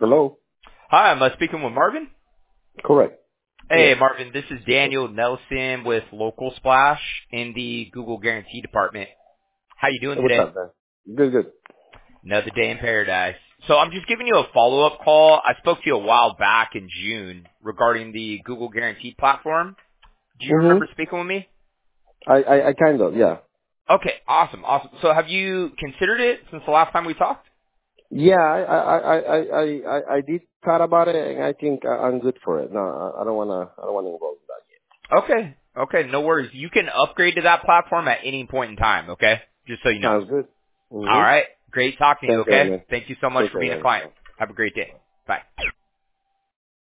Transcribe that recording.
Hello? Hi, am I speaking with Marvin? Correct. Hey, Yes. Marvin, this is Daniel Nelson with Local Splash in the Google Guarantee Department. How you doing Hey, what's today? up, man? Good, good. Another day in paradise. So I'm just giving you a follow-up call. I spoke to you a while back in June regarding the Google Guarantee platform. Do you Mm-hmm. remember speaking with me? I kind of, yeah. Okay, awesome. So have you considered it since the last time we talked? Yeah, I did thought about it, and I think I'm good for it. No, I don't wanna involve that Okay, no worries. You can upgrade to that platform at any point in time, okay? Just so you yet. know. Sounds good. All Mm-hmm. right. Great talking to you, Thank you, okay? man. Thank you so much Take for care, being a man. client. Have a great day. Bye.